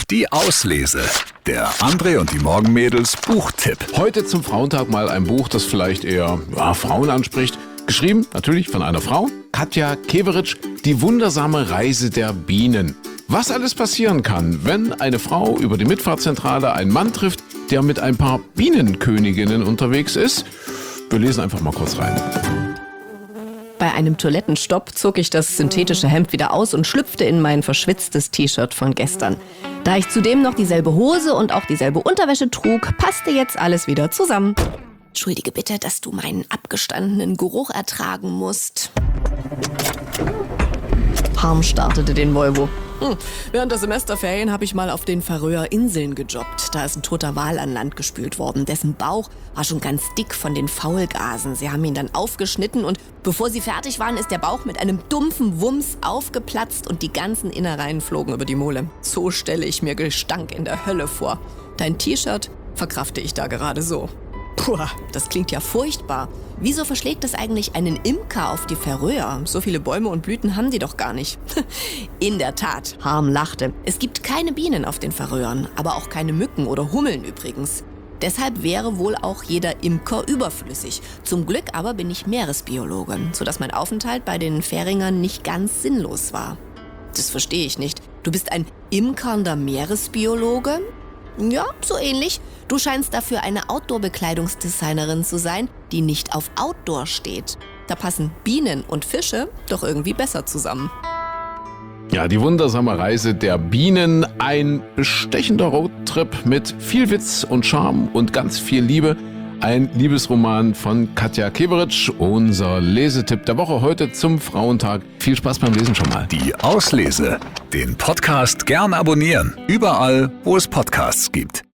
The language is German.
Die Auslese. Der André und die Morgenmädels Buchtipp. Heute zum Frauentag mal ein Buch, das vielleicht eher Frauen anspricht. Geschrieben natürlich von einer Frau, Katja Keveritsch, Die wundersame Reise der Bienen. Was alles passieren kann, wenn eine Frau über die Mitfahrzentrale einen Mann trifft, der mit ein paar Bienenköniginnen unterwegs ist. Wir lesen einfach mal kurz rein. Bei einem Toilettenstopp zog ich das synthetische Hemd wieder aus und schlüpfte in mein verschwitztes T-Shirt von gestern. Da ich zudem noch dieselbe Hose und auch dieselbe Unterwäsche trug, passte jetzt alles wieder zusammen. Entschuldige bitte, dass du meinen abgestandenen Geruch ertragen musst. Harm startete den Volvo. Während der Semesterferien habe ich mal auf den Färöer Inseln gejobbt. Da ist ein toter Wal an Land gespült worden. Dessen Bauch war schon ganz dick von den Faulgasen. Sie haben ihn dann aufgeschnitten und bevor sie fertig waren, ist der Bauch mit einem dumpfen Wumms aufgeplatzt und die ganzen Innereien flogen über die Mole. So stelle ich mir Gestank in der Hölle vor. Dein T-Shirt verkrafte ich da gerade so. Puh, das klingt ja furchtbar. Wieso verschlägt es eigentlich einen Imker auf die Färöer? So viele Bäume und Blüten haben die doch gar nicht. In der Tat, Harm lachte. Es gibt keine Bienen auf den Färöern, aber auch keine Mücken oder Hummeln übrigens. Deshalb wäre wohl auch jeder Imker überflüssig. Zum Glück aber bin ich Meeresbiologe, sodass mein Aufenthalt bei den Färingern nicht ganz sinnlos war. Das verstehe ich nicht. Du bist ein imkernder Meeresbiologe? Ja, so ähnlich. Du scheinst dafür eine Outdoor-Bekleidungsdesignerin zu sein, die nicht auf Outdoor steht. Da passen Bienen und Fische doch irgendwie besser zusammen. Ja, die wundersame Reise der Bienen. Ein bestechender Roadtrip mit viel Witz und Charme und ganz viel Liebe. Ein Liebesroman von Katja Keveritsch, unser Lesetipp der Woche heute zum Frauentag. Viel Spaß beim Lesen schon mal. Die Auslese. Den Podcast gern abonnieren. Überall, wo es Podcasts gibt.